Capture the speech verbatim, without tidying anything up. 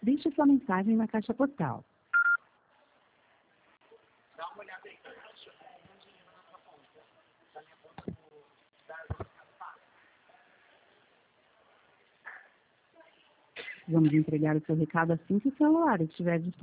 Deixe sua mensagem na caixa postal. Vamos entregar o seu recado assim que o celular estiver disponível.